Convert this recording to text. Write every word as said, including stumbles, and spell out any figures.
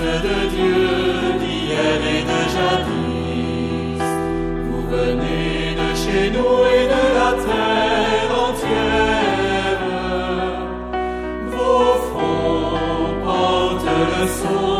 de Dieu d'hier et de jadis. Vous venez de chez nous et de la terre entière. Vos fronts portent le son